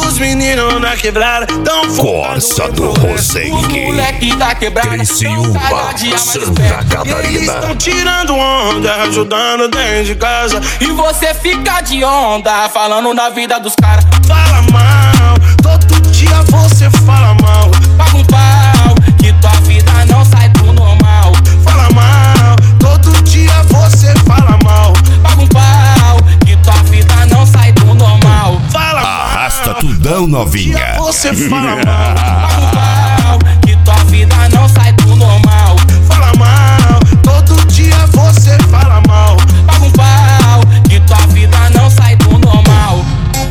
Os meninos na quebrada tão Corsa do Rosengue. Os moleque da quebrada Criciúma, cada dia mais Santa esperto. Eles Catarina. estão tirando onda, ajudando dentro de casa. E você fica de onda, falando na vida dos caras. Fala mal, todo dia você fala mal. Paga um pau, que tua vida não sai do normal. Fala mal, todo dia você fala mal. Paga um pau, que tua vida não sai do normal. Fala mal, Arrasta tudão, novinha. você fala mal. Paga um pau, que tua vida não sai do normal. Fala mal, todo dia você fala mal. Paga um pau, que tua vida não sai do normal.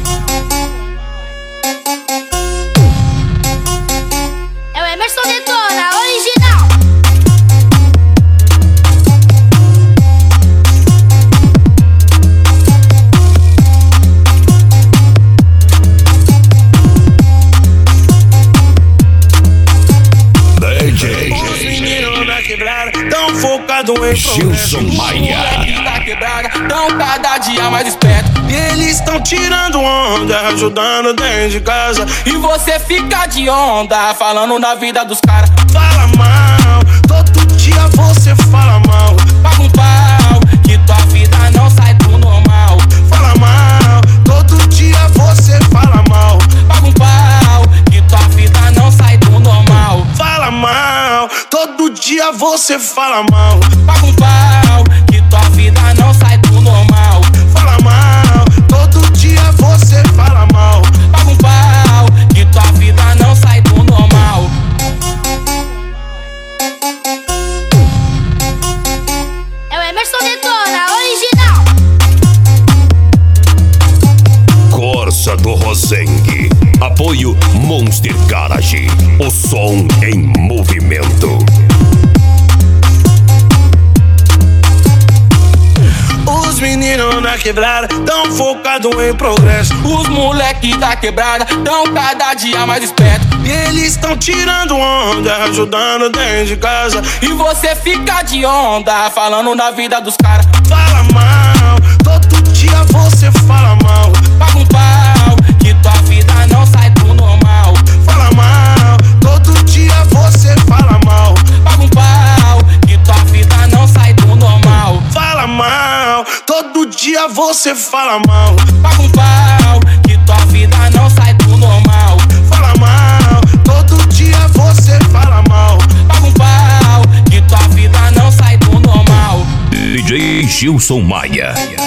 É o Emerson Detona, original. Os meninos na quebrada tão focados em Gilson Maia. Moleque da quebrada tão cada dia mais esperto. E eles estão tirando onda, ajudando dentro de casa. E você fica de onda, falando na vida dos caras. Fala mal, todo dia você fala mal. Paga um pau, que tua vida não sai do normal. Fala mal, todo dia você fala mal. Paga um pau, que tua vida não sai do normal. Fala mal, todo dia você fala mal. Paga um pau, que tua vida não sai do normal. Fala mal, todo dia você fala mal. Paga um pau, que tua vida não sai do normal. É o Emerson Detona, original. Corsa do Rosengue. Apoio Monster Garage. O som em movimento. Os meninos na quebrada tão focados em progresso. Os moleque da quebrada tão cada dia mais esperto. E eles estão tirando onda, ajudando dentro de casa. E você fica de onda, falando na vida dos caras. Fala mal, todo dia você fala mal. Paga um pau, que tua vida não sai do normal. Fala mal, todo dia você fala mal. Paga um pau, que tua vida não sai do normal. Fala mal, todo dia você fala mal. Paga um pau, que tua vida não sai do normal. Fala mal, todo dia você fala mal. Paga um pau, que tua vida não sai do normal. DJ Gilson Maia.